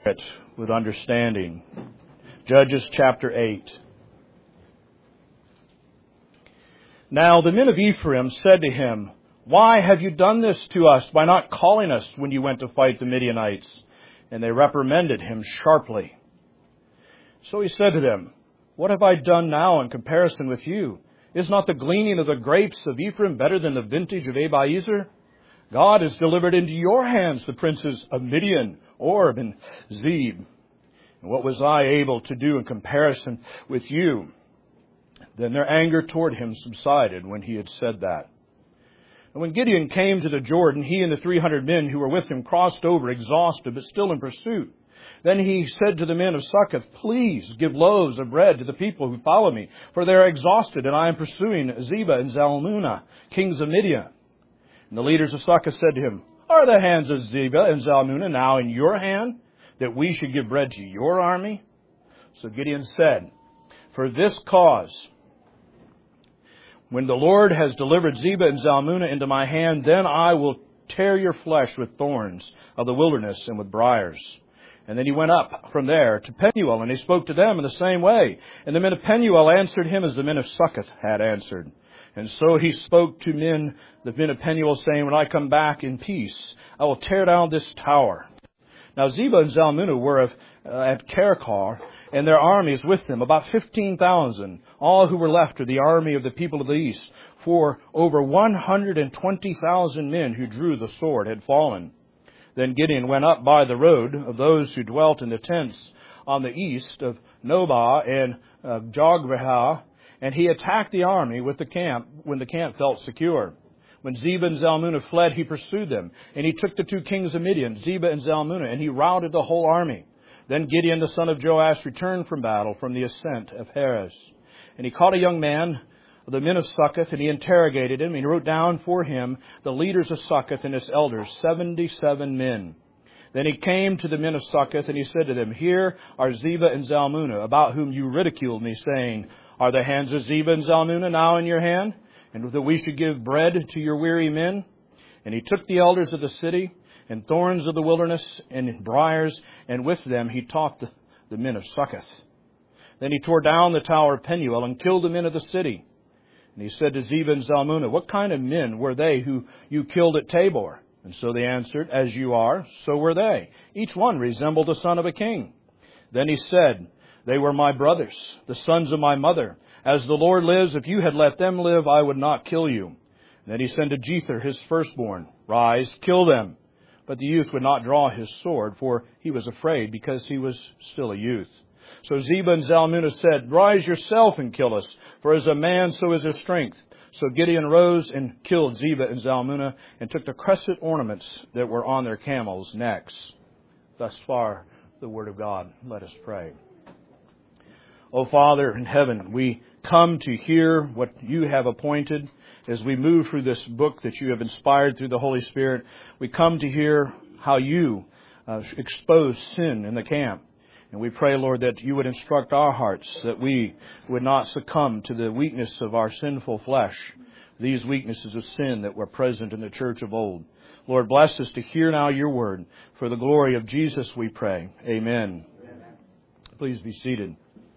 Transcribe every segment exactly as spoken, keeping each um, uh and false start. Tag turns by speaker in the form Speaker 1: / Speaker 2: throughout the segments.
Speaker 1: with understanding. Judges chapter eight. Now the men of Ephraim said to him, "Why have you done this to us by not calling us when you went to fight the Midianites?" And they reprimanded him sharply. So he said to them, "What have I done now in comparison with you? Is not the gleaning of the grapes of Ephraim better than the vintage of Abiezer? God has delivered into your hands the princes of Midian, Orb, and Zeb. And what was I able to do in comparison with you?" Then their anger toward him subsided when he had said that. And when Gideon came to the Jordan, he and the three hundred men who were with him crossed over, exhausted, but still in pursuit. Then he said to the men of Succoth, "Please give loaves of bread to the people who follow me, for they are exhausted, and I am pursuing Zebah and Zalmunna, kings of Midian." And the leaders of Succoth said to him, "Are the hands of Zebah and Zalmunna now in your hand, that we should give bread to your army?" So Gideon said, "For this cause, when the Lord has delivered Zebah and Zalmunna into my hand, then I will tear your flesh with thorns of the wilderness and with briars." And then he went up from there to Penuel, and he spoke to them in the same way. And the men of Penuel answered him as the men of Succoth had answered. And so he spoke to men, the men of Penuel, saying, "When I come back in peace, I will tear down this tower." Now Zebah and Zalmunna were of, uh, at Karkar, and their armies with them, about fifteen thousand, all who were left of the army of the people of the east. For over one hundred twenty thousand men who drew the sword had fallen. Then Gideon went up by the road of those who dwelt in the tents on the east of Nobah and uh, Jogbehah, and he attacked the army with the camp when the camp felt secure. When Zebah and Zalmunna fled, he pursued them, and he took the two kings of Midian, Zebah and Zalmunna, and he routed the whole army. Then Gideon the son of Joash returned from battle from the ascent of Heres. And he caught a young man of the men of Succoth, and he interrogated him, and he wrote down for him the leaders of Succoth and its elders, seventy-seven men. Then he came to the men of Succoth, and he said to them, "Here are Zebah and Zalmunna, about whom you ridiculed me, saying, 'Are the hands of Zebah and Zalmunna now in your hand, and that we should give bread to your weary men?' And he took the elders of the city, and thorns of the wilderness, and briars, and with them he taught the, the men of Succoth. Then he tore down the tower of Penuel, and killed the men of the city. And he said to Zebah and Zalmunna, 'What kind of men were they who you killed at Tabor?' And so they answered, 'As you are, so were they. Each one resembled the son of a king.' Then he said, 'They were my brothers, the sons of my mother. As the Lord lives, if you had let them live, I would not kill you.' And then he said to Jether, his firstborn, 'Rise, kill them.' But the youth would not draw his sword, for he was afraid, because he was still a youth. So Zebah and Zalmunna said, 'Rise yourself and kill us, for as a man so is his strength.' So Gideon rose and killed Zebah and Zalmunna, and took the crescent ornaments that were on their camels' necks." Thus far, the word of God. Let us pray. O Father in heaven, we come to hear what you have appointed as we move through this book that you have inspired through the Holy Spirit. We come to hear how you uh, expose sin in the camp. And we pray, Lord, that you would instruct our hearts, that we would not succumb to the weakness of our sinful flesh, these weaknesses of sin that were present in the church of old. Lord, bless us to hear now your word. For the glory of Jesus we pray. Amen. Amen. Please be seated.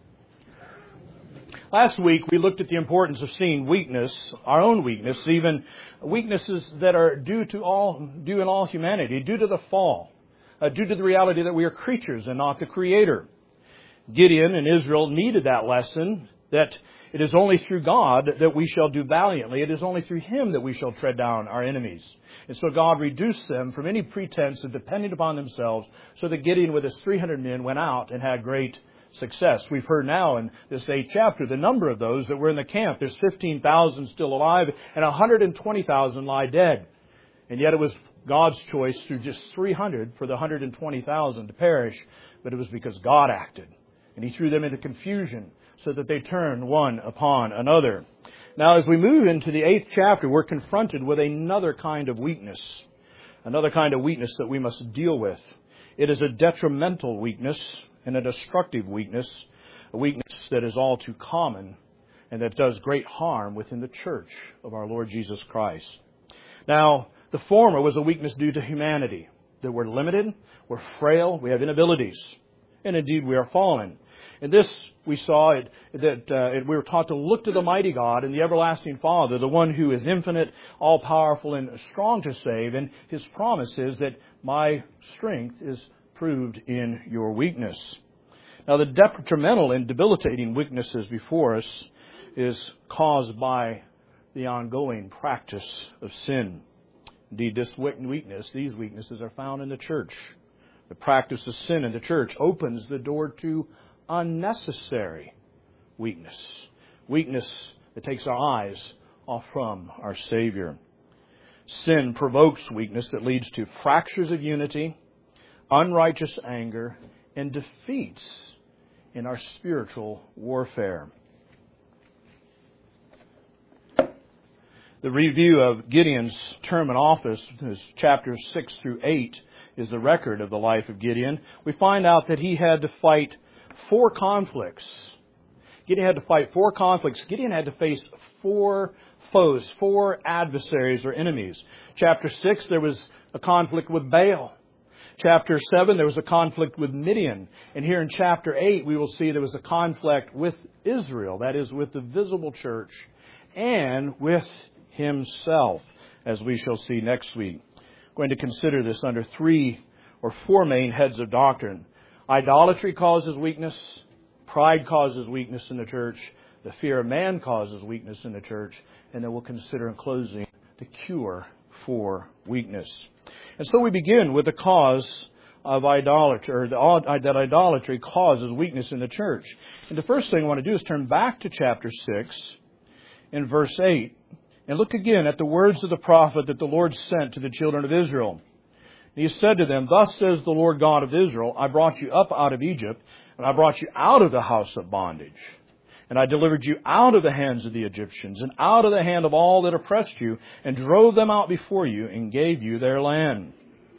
Speaker 1: Last week, we looked at the importance of seeing weakness, our own weakness, even weaknesses that are due to all, due in all humanity, due to the fall. Uh, due to the reality that we are creatures and not the Creator. Gideon and Israel needed that lesson, that it is only through God that we shall do valiantly. It is only through Him that we shall tread down our enemies. And so God reduced them from any pretense of depending upon themselves, so that Gideon with his three hundred men went out and had great success. We've heard now in this eighth chapter the number of those that were in the camp. There's fifteen thousand still alive, and one hundred twenty thousand lie dead. And yet it was God's choice through just three hundred for the one hundred twenty thousand to perish. But it was because God acted. And He threw them into confusion so that they turned one upon another. Now, as we move into the eighth chapter, we're confronted with another kind of weakness. Another kind of weakness that we must deal with. It is a detrimental weakness and a destructive weakness. A weakness that is all too common and that does great harm within the church of our Lord Jesus Christ. Now, the former was a weakness due to humanity. that we're limited, we're frail, we have inabilities. And indeed, we are fallen. And this, we saw it, that uh, we were taught to look to the mighty God and the everlasting Father, the one who is infinite, all-powerful, and strong to save. And His promise is that my strength is proved in your weakness. Now, the detrimental and debilitating weaknesses before us is caused by the ongoing practice of sin. Indeed, this weakness, these weaknesses are found in the church. The practice of sin in the church opens the door to unnecessary weakness. Weakness that takes our eyes off from our Savior. Sin provokes weakness that leads to fractures of unity, unrighteous anger, and defeats in our spiritual warfare. The review of Gideon's term in office, chapters six through eight, is the record of the life of Gideon. We find out that he had to fight four conflicts. Gideon had to fight four conflicts. Gideon had to face four foes, four adversaries or enemies. Chapter six, there was a conflict with Baal. Chapter seven, there was a conflict with Midian. And here in chapter eight, we will see there was a conflict with Israel, that is, with the visible church, and with himself, as we shall see next week. We're going to consider this under three or four main heads of doctrine. Idolatry causes weakness. Pride causes weakness in the church. The fear of man causes weakness in the church. And then we'll consider in closing the cure for weakness. And so we begin with the cause of idolatry, or the, that idolatry causes weakness in the church. And the first thing I want to do is turn back to chapter six in verse eight. And look again at the words of the prophet that the Lord sent to the children of Israel. And He said to them, "Thus says the Lord God of Israel, I brought you up out of Egypt, and I brought you out of the house of bondage. And I delivered you out of the hands of the Egyptians, and out of the hand of all that oppressed you, and drove them out before you, and gave you their land.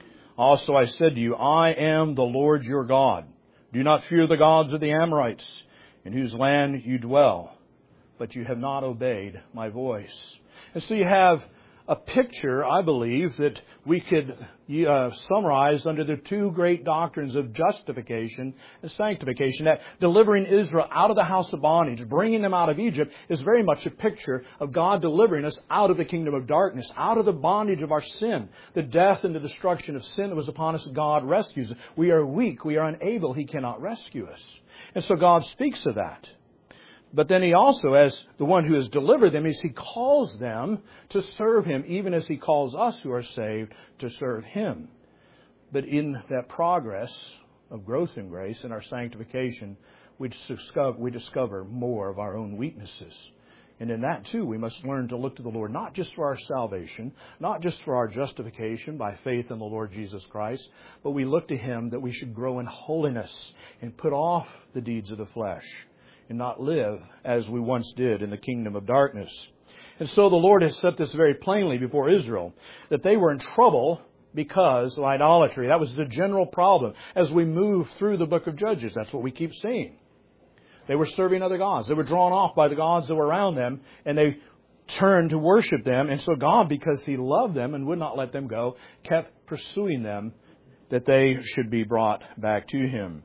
Speaker 1: Also I said to you, I am the Lord your God. Do not fear the gods of the Amorites, in whose land you dwell. But you have not obeyed my voice." And so you have a picture, I believe, that we could uh, summarize under the two great doctrines of justification and sanctification. That delivering Israel out of the house of bondage, bringing them out of Egypt, is very much a picture of God delivering us out of the kingdom of darkness, out of the bondage of our sin. The death and the destruction of sin that was upon us, God rescues us. We are weak. We are unable. He cannot rescue us. And so God speaks of that. But then He also, as the one who has delivered them, is He calls them to serve Him, even as He calls us who are saved to serve Him. But in that progress of growth in grace and our sanctification, we discover, we discover more of our own weaknesses. And in that, too, we must learn to look to the Lord, not just for our salvation, not just for our justification by faith in the Lord Jesus Christ, but we look to Him that we should grow in holiness and put off the deeds of the flesh, and not live as we once did in the kingdom of darkness. And so the Lord has set this very plainly before Israel, that they were in trouble because of idolatry. That was the general problem. As we move through the book of Judges, that's what we keep seeing. They were serving other gods. They were drawn off by the gods that were around them, and they turned to worship them. And so God, because He loved them and would not let them go, kept pursuing them that they should be brought back to Him.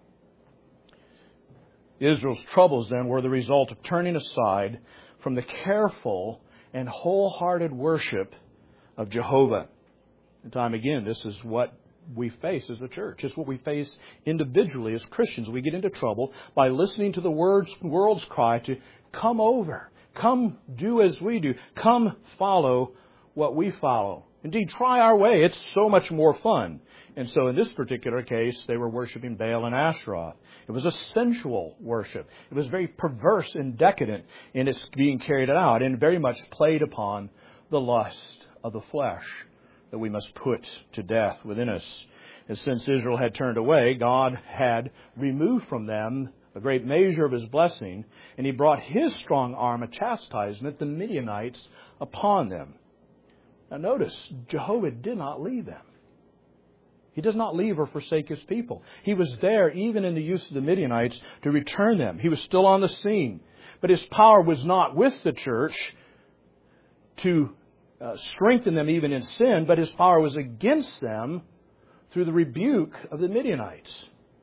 Speaker 1: Israel's troubles then were the result of turning aside from the careful and wholehearted worship of Jehovah. And time again, this is what we face as a church. It's what we face individually as Christians. We get into trouble by listening to the words, world's cry to come over, come do as we do, come follow what we follow. Indeed, try our way. It's so much more fun. And so in this particular case, they were worshiping Baal and Ashtaroth. It was a sensual worship. It was very perverse and decadent in its being carried out, and very much played upon the lust of the flesh that we must put to death within us. And since Israel had turned away, God had removed from them a great measure of His blessing, and He brought His strong arm of chastisement, the Midianites, upon them. Now notice, Jehovah did not leave them. He does not leave or forsake His people. He was there even in the use of the Midianites to return them. He was still on the scene. But His power was not with the church to uh, strengthen them even in sin, but His power was against them through the rebuke of the Midianites.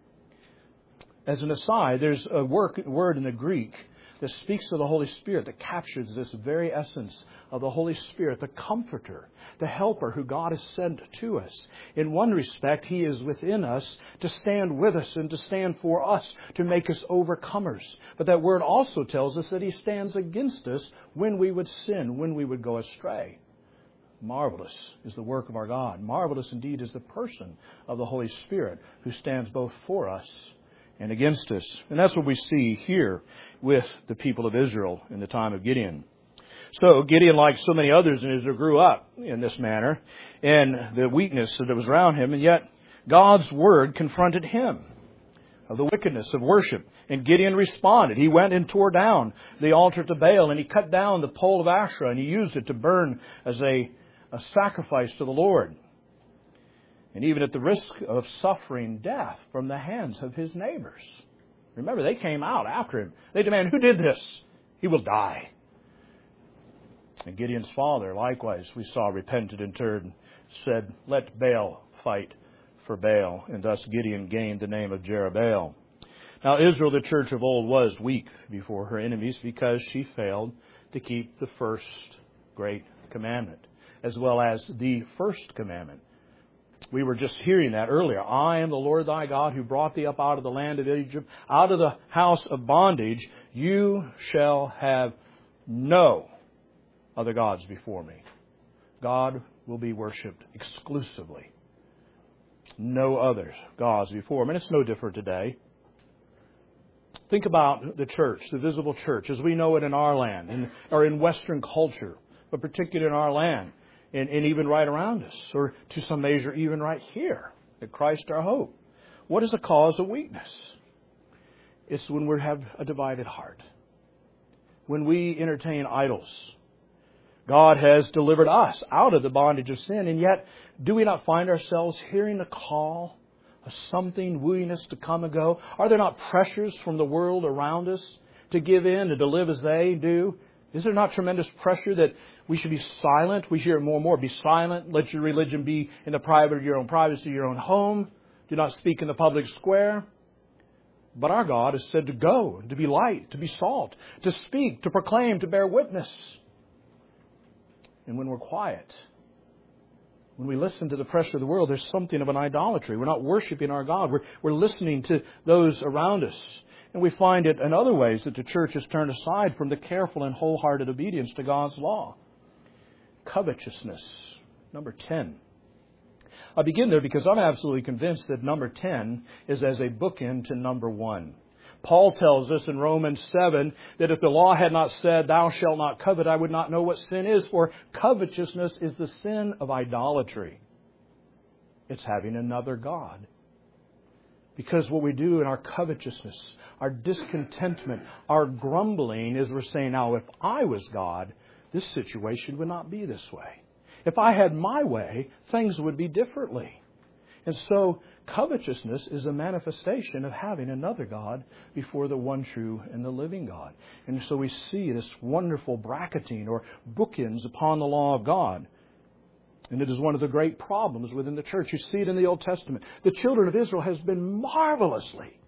Speaker 1: As an aside, there's a work, word in the Greek that speaks of the Holy Spirit, that captures this very essence of the Holy Spirit, the Comforter, the Helper who God has sent to us. In one respect, He is within us to stand with us and to stand for us, to make us overcomers. But that word also tells us that He stands against us when we would sin, when we would go astray. Marvelous is the work of our God. Marvelous indeed is the person of the Holy Spirit who stands both for us and against us. And that's what we see here with the people of Israel in the time of Gideon. So Gideon, like so many others in Israel, grew up in this manner and the weakness that was around him, and yet God's word confronted him of the wickedness of worship. And Gideon responded. He went and tore down the altar to Baal, and he cut down the pole of Asherah, and he used it to burn as a, a sacrifice to the Lord. And even at the risk of suffering death from the hands of his neighbors. Remember, they came out after him. They demanded, who did this? He will die. And Gideon's father, likewise, we saw, repented and turned, said, let Baal fight for Baal. And thus Gideon gained the name of Jerubbaal. Now Israel, the church of old, was weak before her enemies because she failed to keep the first great commandment, as well as the first commandment. We were just hearing that earlier. I am the Lord thy God who brought thee up out of the land of Egypt, out of the house of bondage. You shall have no other gods before me. God will be worshipped exclusively. No other gods before him. And it's no different today. Think about the church, the visible church, as we know it in our land, in, or in Western culture, but particularly in our land. And, and even right around us, or to some measure even right here at Christ our hope. What is the cause of weakness? It's when we have a divided heart. When we entertain idols. God has delivered us out of the bondage of sin, and yet do we not find ourselves hearing the call of something wooing us to come and go? Are there not pressures from the world around us to give in and to live as they do? Is there not tremendous pressure that we should be silent? We hear it more and more. Be silent. Let your religion be in the private of your own privacy, your own home. Do not speak in the public square. But our God has said to go, to be light, to be salt, to speak, to proclaim, to bear witness. And when we're quiet, when we listen to the pressure of the world, there's something of an idolatry. We're not worshiping our God. We're, we're listening to those around us. And we find it in other ways that the church has turned aside from the careful and wholehearted obedience to God's law. Covetousness, number ten. I begin there because I'm absolutely convinced that number ten is as a bookend to number one. Paul tells us in Romans seven that if the law had not said, thou shalt not covet, I would not know what sin is, for covetousness is the sin of idolatry. It's having another God. Because what we do in our covetousness, our discontentment, our grumbling is we're saying, now if I was God, this situation would not be this way. If I had my way, things would be differently. And so covetousness is a manifestation of having another God before the one true and the living God. And so we see this wonderful bracketing or bookends upon the law of God. And it is one of the great problems within the church. You see it in the Old Testament. The children of Israel has been marvelously,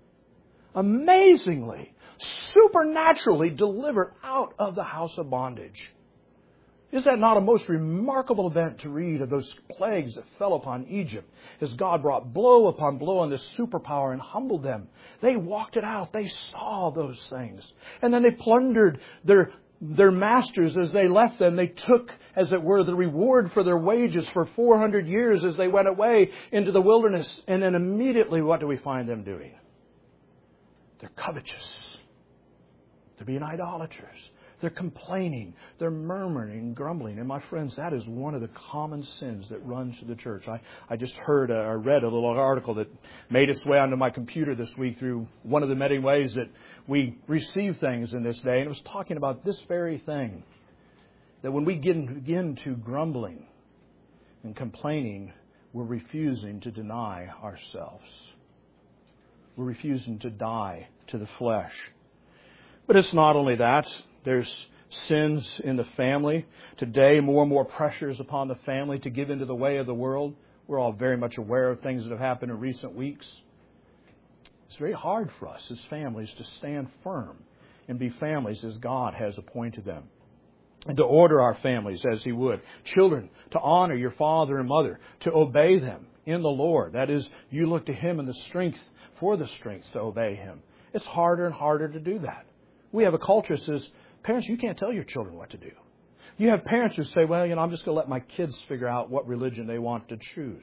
Speaker 1: amazingly, supernaturally delivered out of the house of bondage. Is that not a most remarkable event to read of those plagues that fell upon Egypt as God brought blow upon blow on this superpower and humbled them? They walked it out. They saw those things. And then they plundered their Their masters as they left them. They took, as it were, the reward for their wages for four hundred years as they went away into the wilderness. And then immediately, what do we find them doing? They're covetous. They're being idolaters. They're complaining. They're murmuring and grumbling. And my friends, that is one of the common sins that runs through the church. I, I just heard or read a little article that made its way onto my computer this week through one of the many ways that we receive things in this day. And it was talking about this very thing. That when we get, begin to grumbling and complaining, we're refusing to deny ourselves. We're refusing to die to the flesh. But it's not only that. There's sins in the family. Today, more and more pressures upon the family to give into the way of the world. We're all very much aware of things that have happened in recent weeks. It's very hard for us as families to stand firm and be families as God has appointed them, and to order our families as He would. Children, to honor your father and mother, to obey them in the Lord. That is, you look to Him and the strength, for the strength to obey Him. It's harder and harder to do that. We have a culture that says, parents, you can't tell your children what to do. You have parents who say, well, you know, I'm just going to let my kids figure out what religion they want to choose.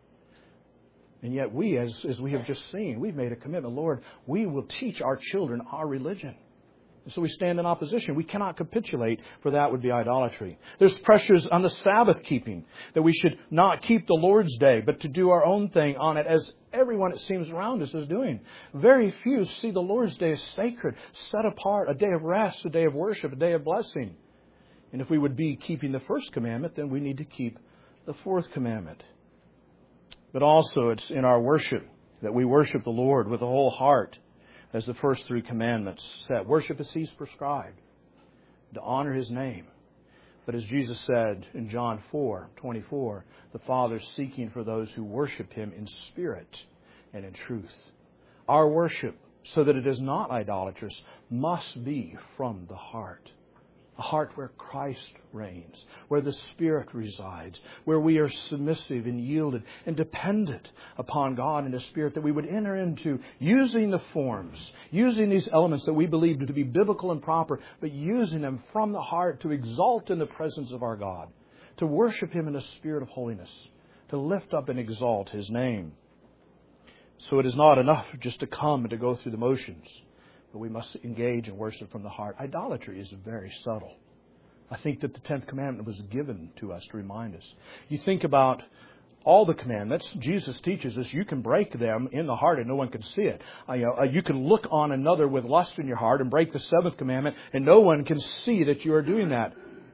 Speaker 1: And yet we, as, as we have just seen, we've made a commitment. Lord, we will teach our children our religion. And so we stand in opposition. We cannot capitulate, for that would be idolatry. There's pressures on the Sabbath keeping, that we should not keep the Lord's Day, but to do our own thing on it, as everyone, it seems, around us is doing. Very few see the Lord's Day as sacred, set apart, a day of rest, a day of worship, a day of blessing. And if we would be keeping the first commandment, then we need to keep the fourth commandment. But also it's in our worship that we worship the Lord with the whole heart, as the first three commandments said. Worship as He's prescribed, to honor His name. But as Jesus said in John four twenty-four, the Father's seeking for those who worship Him in spirit and in truth. Our worship, so that it is not idolatrous, must be from the heart. A heart where Christ reigns, where the Spirit resides, where we are submissive and yielded and dependent upon God and His Spirit, that we would enter into using the forms, using these elements that we believe to be biblical and proper, but using them from the heart to exalt in the presence of our God, to worship Him in a spirit of holiness, to lift up and exalt His name. So it is not enough just to come and to go through the motions, but we must engage and worship from the heart. Idolatry is very subtle. I think that the tenth commandment was given to us to remind us. You think about all the commandments. Jesus teaches us you can break them in the heart and no one can see it. Uh, you know, uh, you can look on another with lust in your heart and break the seventh commandment, and no one can see that you are doing that.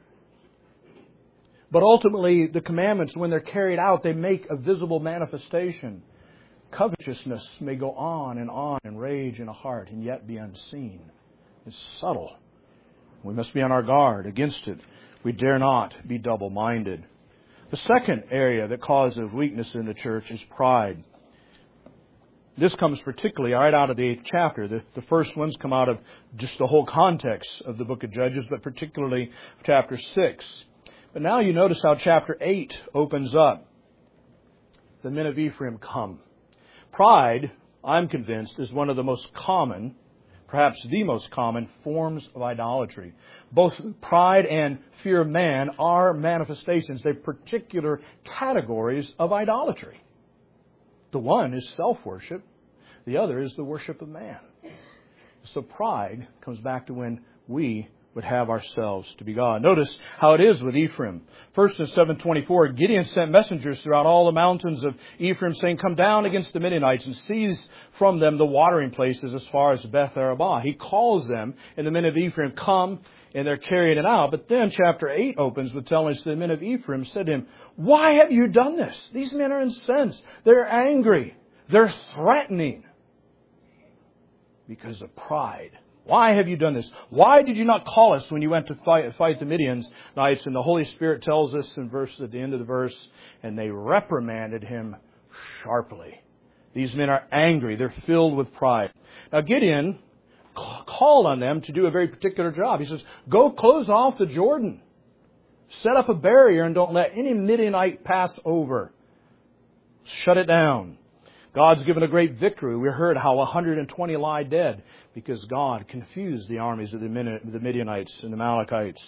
Speaker 1: But ultimately, the commandments, when they're carried out, they make a visible manifestation. Covetousness may go on and on and rage in a heart and yet be unseen. It's subtle. We must be on our guard against it. We dare not be double-minded. The second area that causes weakness in the church is pride. This comes particularly right out of the eighth chapter. The, the first ones come out of just the whole context of the book of Judges, but particularly chapter six. But now you notice how chapter eight opens up. The men of Ephraim come. Pride, I'm convinced, is one of the most common, perhaps the most common, forms of idolatry. Both pride and fear of man are manifestations. They're particular categories of idolatry. The one is self-worship. The other is the worship of man. So pride comes back to when we would have ourselves to be God. Notice how it is with Ephraim. First in seven twenty-four, Gideon sent messengers throughout all the mountains of Ephraim, saying, come down against the Midianites and seize from them the watering places as far as Beth Arabah. He calls them, and the men of Ephraim come, and they're carrying it out. But then chapter eight opens with telling us the men of Ephraim said to him, why have you done this? These men are incensed. They're angry. They're threatening because of pride. Why have you done this? Why did you not call us when you went to fight, fight the Midianites? And the Holy Spirit tells us in verse at the end of the verse, and they reprimanded him sharply. These men are angry. They're filled with pride. Now Gideon called on them to do a very particular job. He says, go close off the Jordan. Set up a barrier and don't let any Midianite pass over. Shut it down. God's given a great victory. We heard how one hundred twenty lie dead because God confused the armies of the Midianites and the Amalekites.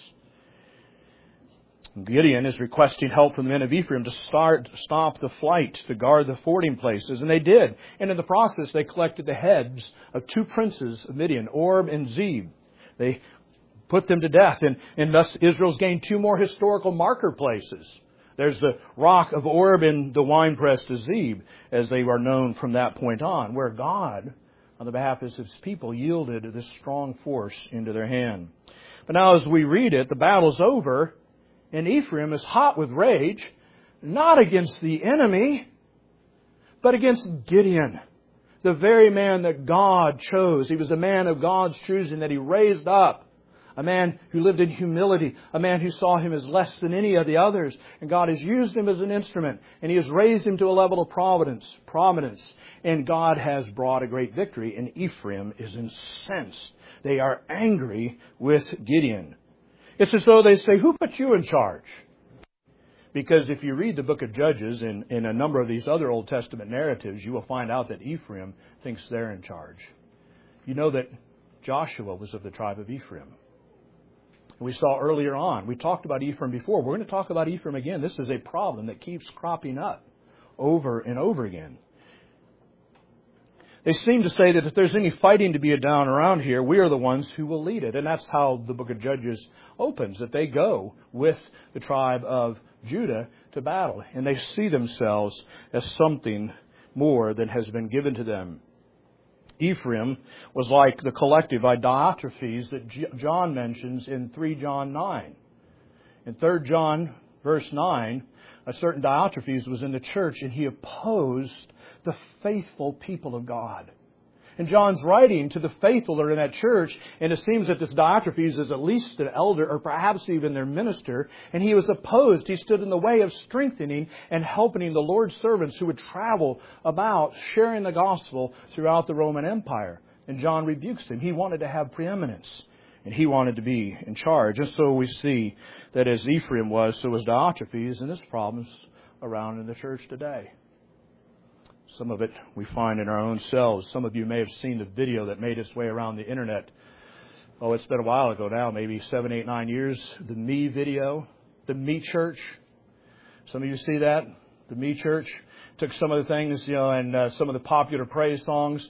Speaker 1: Gideon is requesting help from the men of Ephraim to start, stop the flight, to guard the fording places. And they did. And in the process, they collected the heads of two princes of Midian, Orb and Zeb. They put them to death. And, and thus Israel's gained two more historical marker places. There's the rock of Orb and the winepress of Zeb, as they are known from that point on, where God, on the behalf of His people, yielded this strong force into their hand. But now as we read it, the battle's over, and Ephraim is hot with rage, not against the enemy, but against Gideon, the very man that God chose. He was a man of God's choosing that He raised up, A man who lived in humility. A man who saw him as less than any of the others. And God has used him as an instrument. And He has raised him to a level of providence, prominence. And God has brought a great victory. And Ephraim is incensed. They are angry with Gideon. It's as though they say, who put you in charge? Because if you read the book of Judges and in a number of these other Old Testament narratives, you will find out that Ephraim thinks they're in charge. You know that Joshua was of the tribe of Ephraim. We saw earlier on, we talked about Ephraim before. We're going to talk about Ephraim again. This is a problem that keeps cropping up over and over again. They seem to say that if there's any fighting to be done around here, we are the ones who will lead it. And that's how the book of Judges opens, that they go with the tribe of Judah to battle. And they see themselves as something more than has been given to them. Ephraim was like the collective Diotrephes that John mentions in Third John nine. In Third John verse nine, a certain Diotrephes was in the church and he opposed the faithful people of God. And John's writing to the faithful that are in that church, and it seems that this Diotrephes is at least an elder or perhaps even their minister, and he was opposed. He stood in the way of strengthening and helping the Lord's servants who would travel about sharing the gospel throughout the Roman Empire. And John rebukes him. He wanted to have preeminence, and he wanted to be in charge. And so we see that as Ephraim was, so was Diotrephes, and this problem's around in the church today. Some of it we find in our own selves. Some of you may have seen the video that made its way around the internet. Oh, it's been a while ago now, maybe seven, eight, nine years. The Me video, the Me Church. Some of you see that? The Me Church took some of the things, you know, and uh, some of the popular praise songs.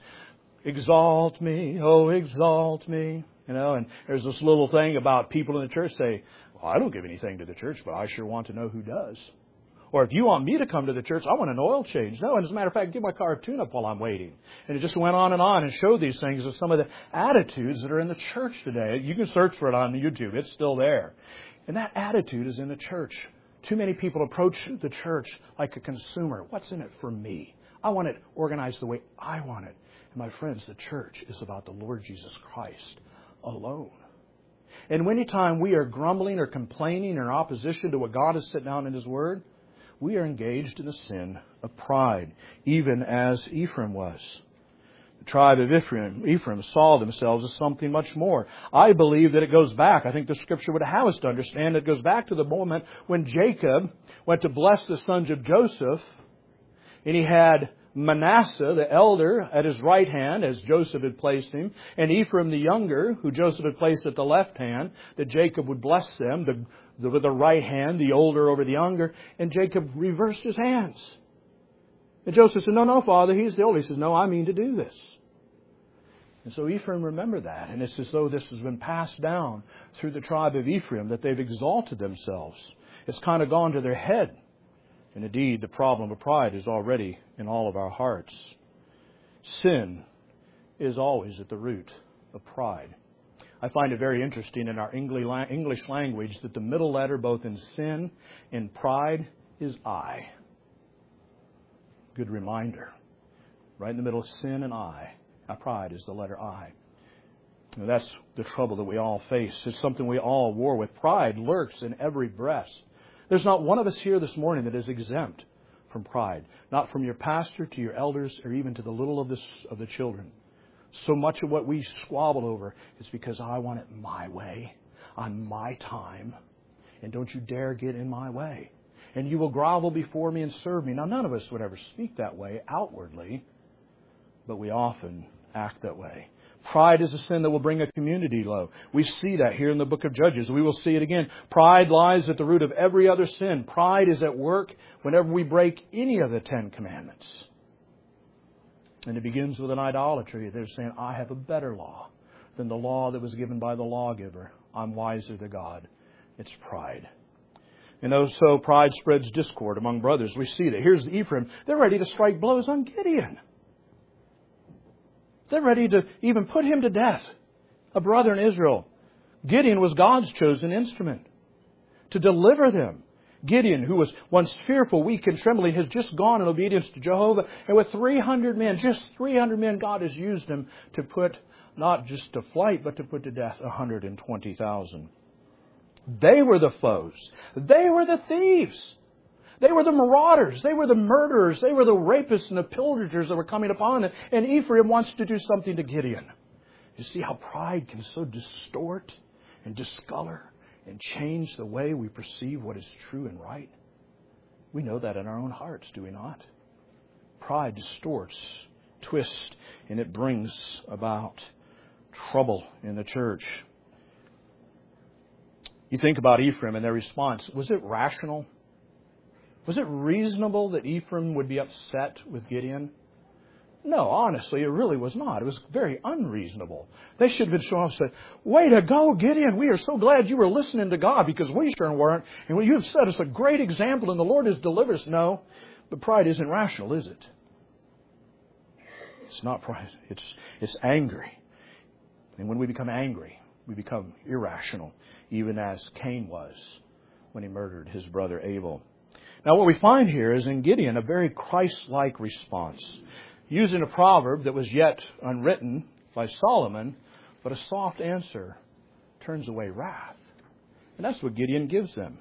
Speaker 1: Exalt me, oh, exalt me. You know, and there's this little thing about people in the church say, well, I don't give anything to the church, but I sure want to know who does. Or if you want me to come to the church, I want an oil change. No, and as a matter of fact, give my car a tune-up while I'm waiting. And it just went on and on and showed these things of some of the attitudes that are in the church today. You can search for it on YouTube. It's still there. And that attitude is in the church. Too many people approach the church like a consumer. What's in it for me? I want it organized the way I want it. And my friends, the church is about the Lord Jesus Christ alone. And any time we are grumbling or complaining or in opposition to what God has set down in His Word, we are engaged in the sin of pride, even as Ephraim was. The tribe of Ephraim, Ephraim saw themselves as something much more. I believe that it goes back. I think the Scripture would have us to understand it goes back to the moment when Jacob went to bless the sons of Joseph, and he had Manasseh, the elder, at his right hand, as Joseph had placed him, and Ephraim, the younger, who Joseph had placed at the left hand, that Jacob would bless them, the, the, with the right hand, the older over the younger, and Jacob reversed his hands. And Joseph said, no, no, Father, he's the older. He says, no, I mean to do this. And so Ephraim remembered that, and it's as though this has been passed down through the tribe of Ephraim, that they've exalted themselves. It's kind of gone to their head. And indeed, the problem of pride is already in all of our hearts. Sin is always at the root of pride. I find it very interesting in our English language that the middle letter, both in sin and pride, is I. Good reminder. Right in the middle of sin and I. Our pride is the letter I. And that's the trouble that we all face. It's something we all war with. Pride lurks in every breast. There's not one of us here this morning that is exempt from pride. Not from your pastor to your elders or even to the little of the, of the children. So much of what we squabble over is because I want it my way, on my time, and don't you dare get in my way. And you will grovel before me and serve me. Now, none of us would ever speak that way outwardly, but we often act that way. Pride is a sin that will bring a community low. We see that here in the book of Judges. We will see it again. Pride lies at the root of every other sin. Pride is at work whenever we break any of the Ten Commandments. And it begins with an idolatry. They're saying, I have a better law than the law that was given by the lawgiver. I'm wiser than God. It's pride. And so pride spreads discord among brothers. We see that. Here's Ephraim. They're ready to strike blows on Gideon. They're ready to even put him to death. A brother in Israel. Gideon was God's chosen instrument to deliver them. Gideon, who was once fearful, weak, and trembling, has just gone in obedience to Jehovah. And with three hundred men, just three hundred men, God has used him to put, not just to flight, but to put to death one hundred twenty thousand. They were the foes. They were the thieves. They were the marauders. They were the murderers. They were the rapists and the pillagers that were coming upon them. And Ephraim wants to do something to Gideon. You see how pride can so distort and discolor and change the way we perceive what is true and right? We know that in our own hearts, do we not? Pride distorts, twists, and it brings about trouble in the church. You think about Ephraim and their response. Was it rational? Was it reasonable that Ephraim would be upset with Gideon? No, honestly, it really was not. It was very unreasonable. They should have been shown off and said, "Way to go, Gideon. We are so glad you were listening to God because we sure weren't. And you have set us a great example and the Lord has delivered us." No, but pride isn't rational, is it? It's not pride. It's, it's angry. And when we become angry, we become irrational, even as Cain was when he murdered his brother Abel. Now, what we find here is in Gideon a very Christ-like response, using a proverb that was yet unwritten by Solomon, but a soft answer turns away wrath. And that's what Gideon gives them.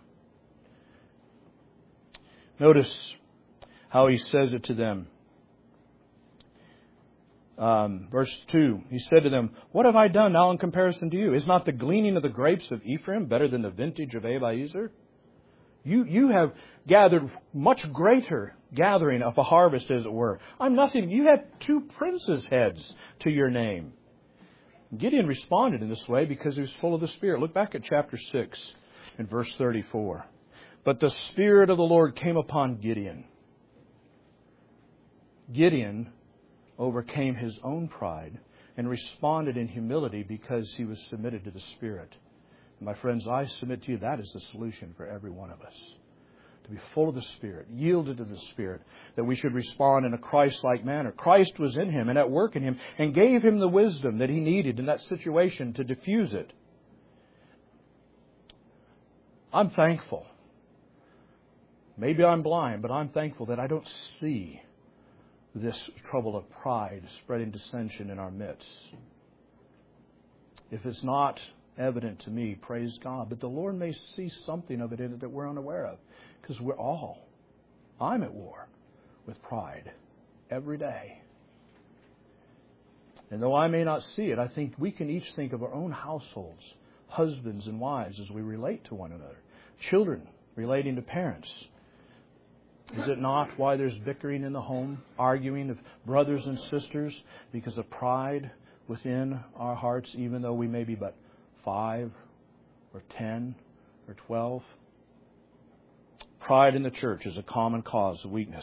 Speaker 1: Notice how he says it to them. Um, verse two, he said to them, "What have I done now in comparison to you? Is not the gleaning of the grapes of Ephraim better than the vintage of Abiezer? You, you have gathered much greater gathering of a harvest, as it were. I'm nothing. You have two princes' heads to your name." Gideon responded in this way because he was full of the Spirit. Look back at chapter six and verse thirty-four. "But the Spirit of the Lord came upon Gideon." Gideon overcame his own pride and responded in humility because he was submitted to the Spirit. And my friends, I submit to you that is the solution for every one of us. To be full of the Spirit, yielded to the Spirit, that we should respond in a Christ-like manner. Christ was in him and at work in him and gave him the wisdom that he needed in that situation to diffuse it. I'm thankful. Maybe I'm blind, but I'm thankful that I don't see this trouble of pride spreading dissension in our midst. If it's not evident to me, praise God. But the Lord may see something of it in it that we're unaware of. Because we're all, I'm at war with pride every day. And though I may not see it, I think we can each think of our own households, husbands and wives, as we relate to one another. Children relating to parents. Is it not why there's bickering in the home, arguing of brothers and sisters because of pride within our hearts, even though we may be but five or ten or twelve? Pride in the church is a common cause of weakness.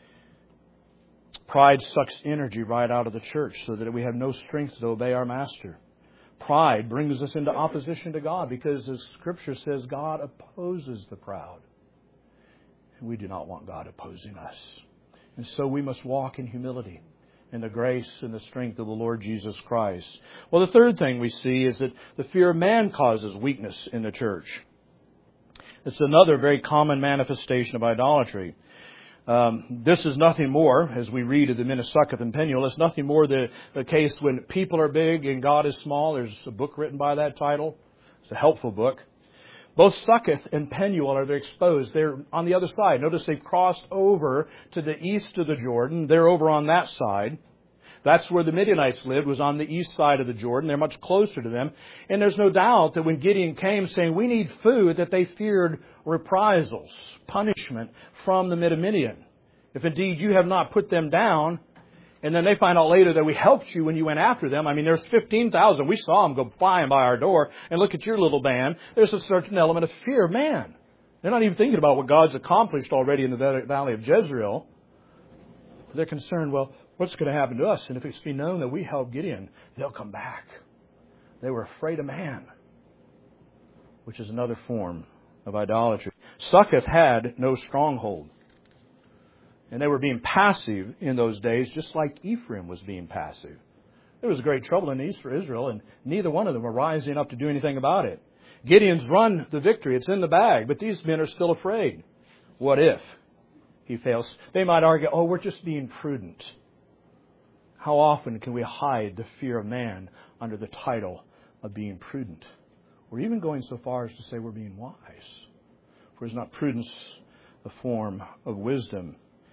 Speaker 1: Pride sucks energy right out of the church so that we have no strength to obey our master. Pride brings us into opposition to God because the Scripture says God opposes the proud. And we do not want God opposing us. And so we must walk in humility, in the grace and the strength of the Lord Jesus Christ. Well, the third thing we see is that the fear of man causes weakness in the church. It's another very common manifestation of idolatry. Um, this is nothing more, as we read of the men of Succoth and Penuel, it's nothing more the, the case when people are big and God is small. There's a book written by that title. It's a helpful book. Both Succoth and Penuel are exposed. They're on the other side. Notice they've crossed over to the east of the Jordan. They're over on that side. That's where the Midianites lived, was on the east side of the Jordan. They're much closer to them. And there's no doubt that when Gideon came saying, "We need food," that they feared reprisals, punishment from the Midian. If indeed you have not put them down, and then they find out later that we helped you when you went after them. I mean, there's fifteen thousand. We saw them go flying by our door. And look at your little band. There's a certain element of fear of man. They're not even thinking about what God's accomplished already in the valley of Jezreel. They're concerned, well, what's going to happen to us? And if it's been known that we helped Gideon, they'll come back. They were afraid of man, which is another form of idolatry. Succoth had no stronghold. And they were being passive in those days, just like Ephraim was being passive. There was great trouble in the east for Israel, and neither one of them were rising up to do anything about it. Gideon's run the victory. It's in the bag. But these men are still afraid. What if he fails? They might argue, oh, we're just being prudent. How often can we hide the fear of man under the title of being prudent? Or even going so far as to say we're being wise. For is not prudence a form of wisdom?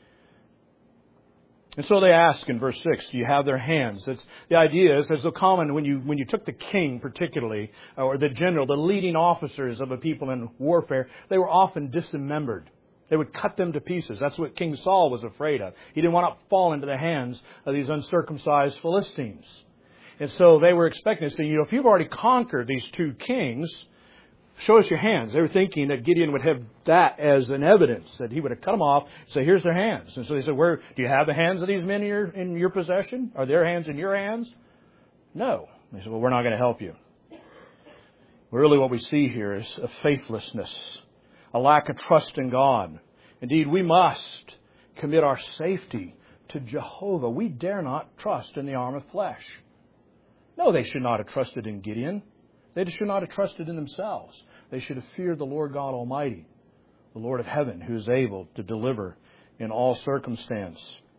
Speaker 1: And so they ask in verse six, do you have their hands? That's, the idea is, as so common when you when you took the king particularly, or the general, the leading officers of a people in warfare, they were often dismembered. They would cut them to pieces. That's what King Saul was afraid of. He didn't want to fall into the hands of these uncircumcised Philistines. And so they were expecting to say, you know, if you've already conquered these two kings, show us your hands. They were thinking that Gideon would have that as an evidence, that he would have cut them off and say, here's their hands. And so they said, where do you have the hands of these men in your, in your possession? Are their hands in your hands? No. They said, well, we're not going to help you. Really what we see here is a faithlessness, a lack of trust in God. Indeed, we must commit our safety to Jehovah. We dare not trust in the arm of flesh. No, they should not have trusted in Gideon. They should not have trusted in themselves. They should have feared the Lord God Almighty, the Lord of heaven, who is able to deliver in all circumstance.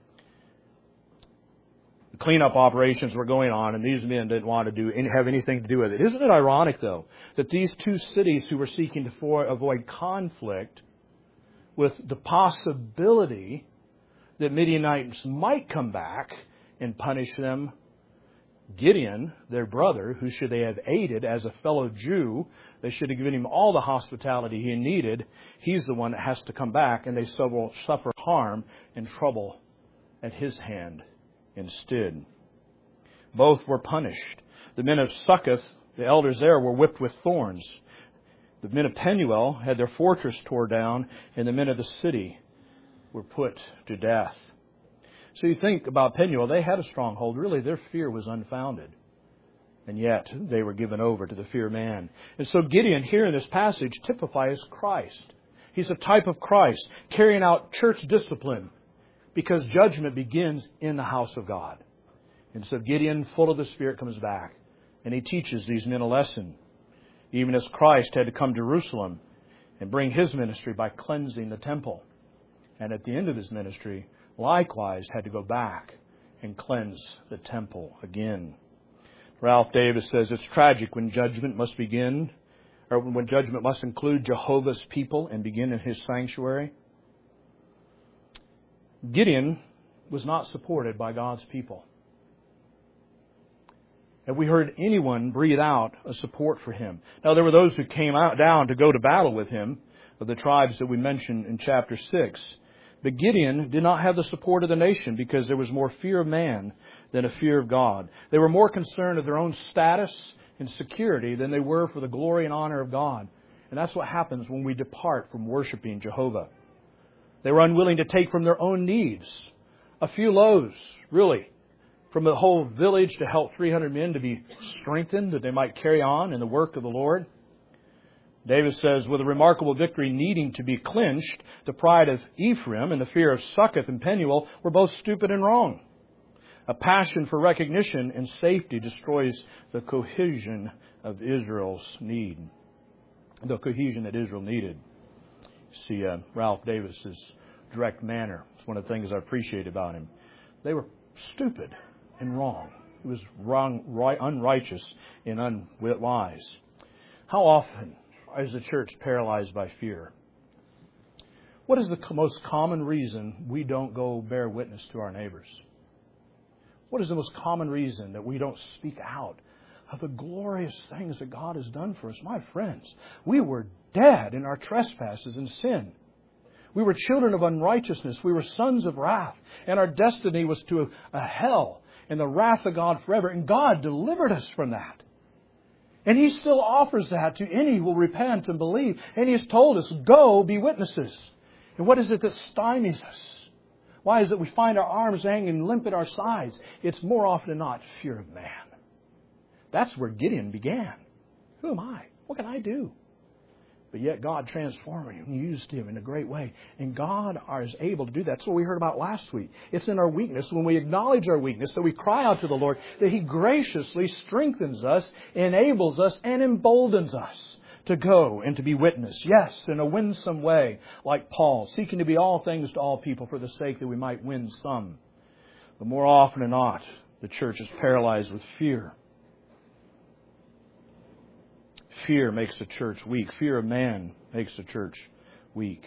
Speaker 1: The cleanup operations were going on, and these men didn't want to do have anything to do with it. Isn't it ironic, though, that these two cities who were seeking to for, avoid conflict with the possibility that Midianites might come back and punish them, Gideon, their brother, who should they have aided as a fellow Jew, they should have given him all the hospitality he needed. He's the one that has to come back, and they will suffer harm and trouble at his hand instead. Both were punished. The men of Succoth, the elders there, were whipped with thorns. The men of Penuel had their fortress torn down, and the men of the city were put to death. So you think about Penuel, they had a stronghold. Really, their fear was unfounded. And yet, they were given over to the fear of man. And so Gideon, here in this passage, typifies Christ. He's a type of Christ, carrying out church discipline, because judgment begins in the house of God. And so Gideon, full of the Spirit, comes back, and he teaches these men a lesson. Even as Christ had to come to Jerusalem and bring His ministry by cleansing the temple. And at the end of His ministry, likewise had to go back and cleanse the temple again. Ralph Davis says it's tragic when judgment must begin, or when judgment must include Jehovah's people and begin in His sanctuary. Gideon was not supported by God's people. Have we heard anyone breathe out a support for him? Now, there were those who came out down to go to battle with him, of the tribes that we mentioned in chapter six. But Gideon did not have the support of the nation because there was more fear of man than a fear of God. They were more concerned of their own status and security than they were for the glory and honor of God. And that's what happens when we depart from worshiping Jehovah. They were unwilling to take from their own needs a few loaves, really, from the whole village to help three hundred men to be strengthened, that they might carry on in the work of the Lord. David says, with a remarkable victory needing to be clinched, the pride of Ephraim and the fear of Succoth and Penuel were both stupid and wrong. A passion for recognition and safety destroys the cohesion of Israel's need. The cohesion that Israel needed. See, uh, Ralph Davis's direct manner. It's one of the things I appreciate about him. They were stupid and wrong. It was wrong, right, unrighteous and unwise. How often is the church paralyzed by fear? What is the most common reason we don't go bear witness to our neighbors? What is the most common reason that we don't speak out of the glorious things that God has done for us? My friends, we were dead in our trespasses and sin. We were children of unrighteousness. We were sons of wrath. And our destiny was to a, a hell and the wrath of God forever. And God delivered us from that. And He still offers that to any who will repent and believe. And He has told us, go be witnesses. And what is it that stymies us? Why is it we find our arms hanging limp at our sides? It's more often than not fear of man. That's where Gideon began. Who am I? What can I do? But yet God transformed him and used him in a great way. And God is able to do that. That's what we heard about last week. It's in our weakness, when we acknowledge our weakness, that we cry out to the Lord, that He graciously strengthens us, enables us, and emboldens us to go and to be witness. Yes, in a winsome way, like Paul, seeking to be all things to all people for the sake that we might win some. But more often than not, the church is paralyzed with fear. Fear makes the church weak. Fear of man makes the church weak.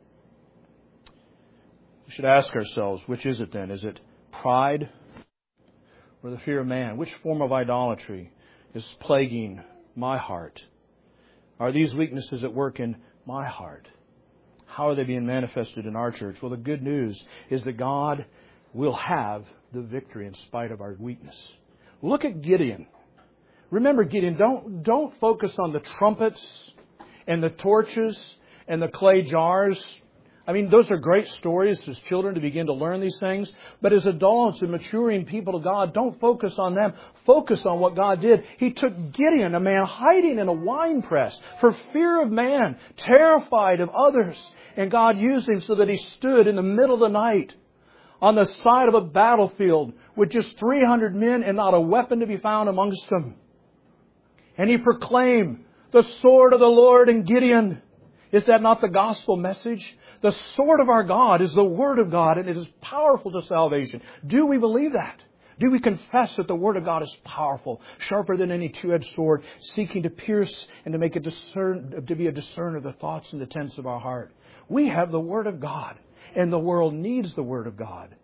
Speaker 1: We should ask ourselves, which is it then? Is it pride or the fear of man? Which form of idolatry is plaguing my heart? Are these weaknesses at work in my heart? How are they being manifested in our church? Well, the good news is that God will have the victory in spite of our weakness. Look at Gideon. Remember Gideon, don't, don't focus on the trumpets and the torches and the clay jars. I mean, those are great stories as children to begin to learn these things. But as adults and maturing people of God, don't focus on them. Focus on what God did. He took Gideon, a man hiding in a wine press for fear of man, terrified of others. And God used him so that he stood in the middle of the night on the side of a battlefield with just three hundred men and not a weapon to be found amongst them. And he proclaimed the sword of the Lord in Gideon. Is that not the gospel message? The sword of our God is the Word of God, and it is powerful to salvation. Do we believe that? Do we confess that the Word of God is powerful, sharper than any two-edged sword, seeking to pierce and to make a discern, to be a discerner of the thoughts and intents of our heart? We have the Word of God, and the world needs the Word of God.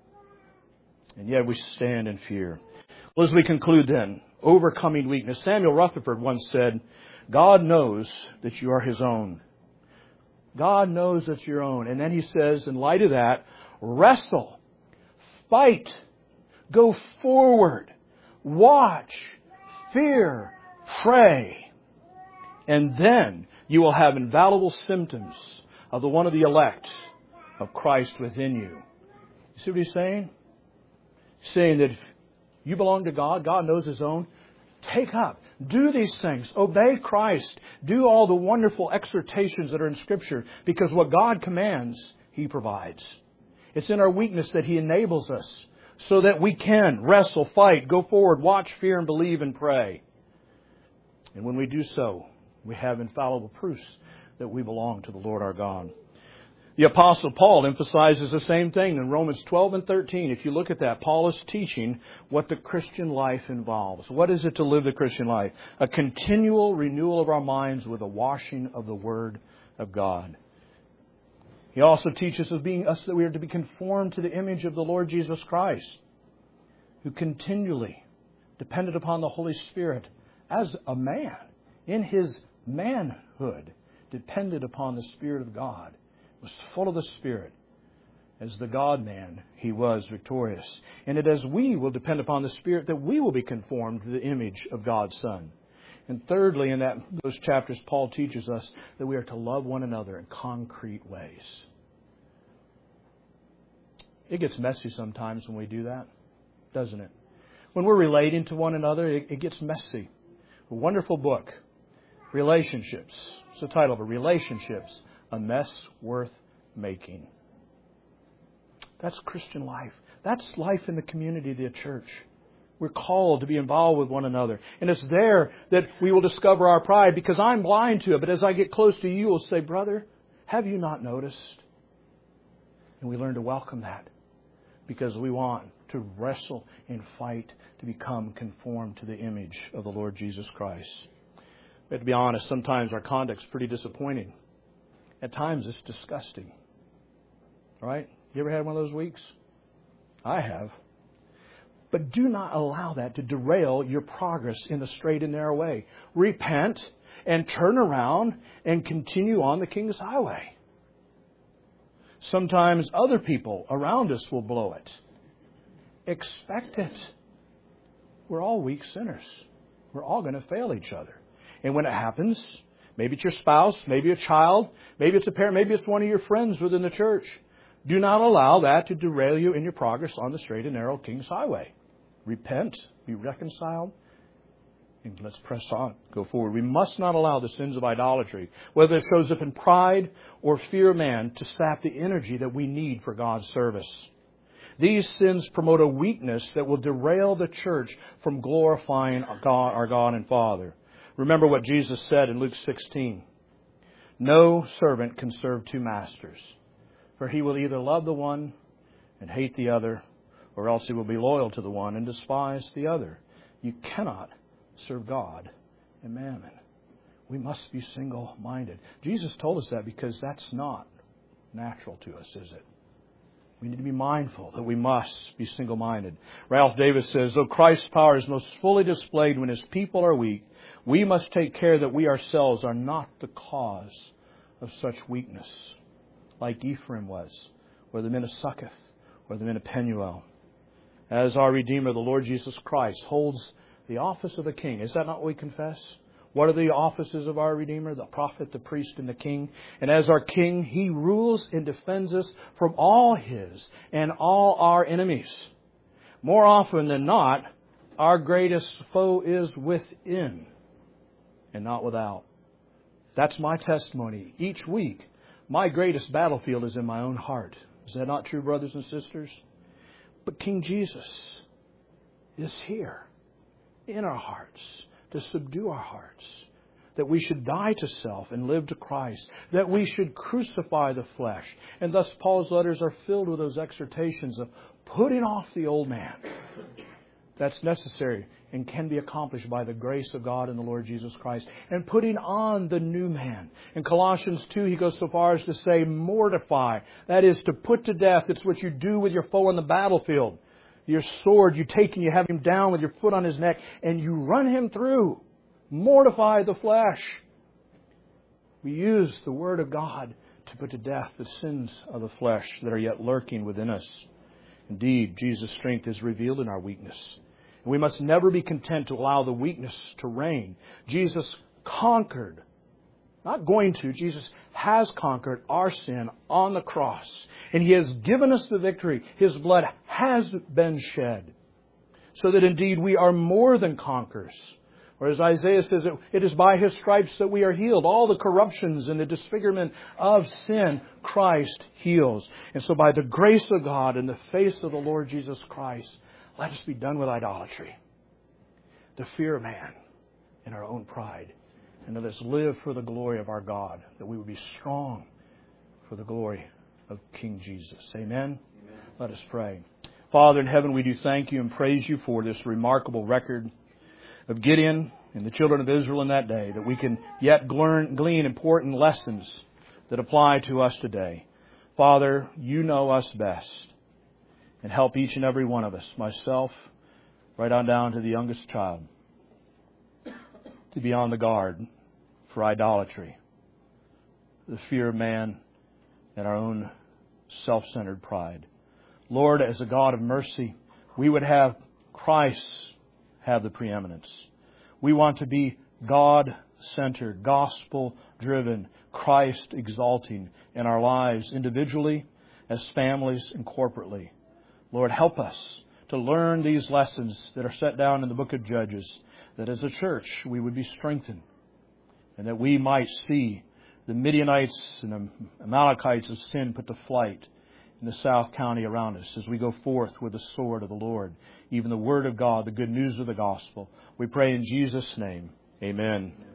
Speaker 1: And yet we stand in fear. Well, as we conclude then, overcoming weakness. Samuel Rutherford once said, God knows that you are His own. God knows that you're your own. And then he says, in light of that, wrestle, fight, go forward, watch, fear, pray. And then you will have invaluable symptoms of the one of the elect of Christ within you. You see what he's saying? He's saying that if you belong to God, God knows His own. Take up. Do these things. Obey Christ. Do all the wonderful exhortations that are in Scripture, because what God commands, He provides. It's in our weakness that He enables us so that we can wrestle, fight, go forward, watch, fear, and believe and pray. And when we do so, we have infallible proofs that we belong to the Lord our God. The Apostle Paul emphasizes the same thing in Romans twelve and thirteen. If you look at that, Paul is teaching what the Christian life involves. What is it to live the Christian life? A continual renewal of our minds with a washing of the Word of God. He also teaches us, being, us that we are to be conformed to the image of the Lord Jesus Christ, who continually depended upon the Holy Spirit as a man, in His manhood, depended upon the Spirit of God. Was full of the Spirit. As the God-man, He was victorious. And it is we will depend upon the Spirit that we will be conformed to the image of God's Son. And thirdly, in that those chapters, Paul teaches us that we are to love one another in concrete ways. It gets messy sometimes when we do that, doesn't it? When we're relating to one another, it, it gets messy. A wonderful book, Relationships. It's the title of it, Relationships. A mess worth making. That's Christian life. That's life in the community of the church. We're called to be involved with one another. And it's there that we will discover our pride, because I'm blind to it. But as I get close to you, you will say, brother, have you not noticed? And we learn to welcome that, because we want to wrestle and fight to become conformed to the image of the Lord Jesus Christ. But to be honest, sometimes our conduct's pretty disappointing. At times it's disgusting. All right? You ever had one of those weeks? I have. But do not allow that to derail your progress in the straight and narrow way. Repent and turn around and continue on the King's highway. Sometimes other people around us will blow it. Expect it. We're all weak sinners. We're all going to fail each other. And when it happens, maybe it's your spouse, maybe a child, maybe it's a parent, maybe it's one of your friends within the church. Do not allow that to derail you in your progress on the straight and narrow King's highway. Repent, be reconciled, and let's press on, go forward. We must not allow the sins of idolatry, whether it shows up in pride or fear of man, to sap the energy that we need for God's service. These sins promote a weakness that will derail the church from glorifying God, our God and Father. Remember what Jesus said in Luke sixteen. No servant can serve two masters, for he will either love the one and hate the other, or else he will be loyal to the one and despise the other. You cannot serve God and mammon. We must be single-minded. Jesus told us that because that's not natural to us, is it? We need to be mindful that we must be single-minded. Ralph Davis says, though Christ's power is most fully displayed when His people are weak, we must take care that we ourselves are not the cause of such weakness, like Ephraim was, or the men of Succoth, or the men of Penuel. As our Redeemer, the Lord Jesus Christ, holds the office of the King. Is that not what we confess? What are the offices of our Redeemer? The prophet, the priest, and the king. And as our King, He rules and defends us from all His and all our enemies. More often than not, our greatest foe is within and not without. That's my testimony. Each week, my greatest battlefield is in my own heart. Is that not true, brothers and sisters? But King Jesus is here in our hearts to subdue our hearts. That we should die to self and live to Christ. That we should crucify the flesh. And thus Paul's letters are filled with those exhortations of putting off the old man. That's necessary and can be accomplished by the grace of God and the Lord Jesus Christ. And putting on the new man. In Colossians two, he goes so far as to say, mortify. That is to put to death. It's what you do with your foe on the battlefield. Your sword you take and you have him down with your foot on his neck and you run him through. Mortify the flesh. We use the Word of God to put to death the sins of the flesh that are yet lurking within us. Indeed, Jesus' strength is revealed in our weakness. And we must never be content to allow the weakness to reign. Jesus conquered, not going to, Jesus has conquered our sin on the cross. And He has given us the victory. His blood has been shed. So that indeed we are more than conquerors. Or as Isaiah says, it is by His stripes that we are healed. All the corruptions and the disfigurement of sin, Christ heals. And so by the grace of God and the face of the Lord Jesus Christ, let us be done with idolatry, the fear of man, and our own pride. And let us live for the glory of our God, that we would be strong for the glory of King Jesus. Amen? Amen. Let us pray. Father in heaven, we do thank You and praise You for this remarkable record of Gideon and the children of Israel in that day, that we can yet glean, glean important lessons that apply to us today. Father, You know us best, and help each and every one of us, myself, right on down to the youngest child, to be on the guard for idolatry, the fear of man, and our own self-centered pride. Lord, as a God of mercy, we would have Christ have the preeminence. We want to be God-centered, gospel-driven, Christ-exalting in our lives individually, as families, and corporately. Lord, help us to learn these lessons that are set down in the book of Judges, that as a church we would be strengthened, and that we might see the Midianites and the Amalekites of sin put to flight in the south county around us as we go forth with the sword of the Lord, even the Word of God, the good news of the gospel. We pray in Jesus' name. Amen.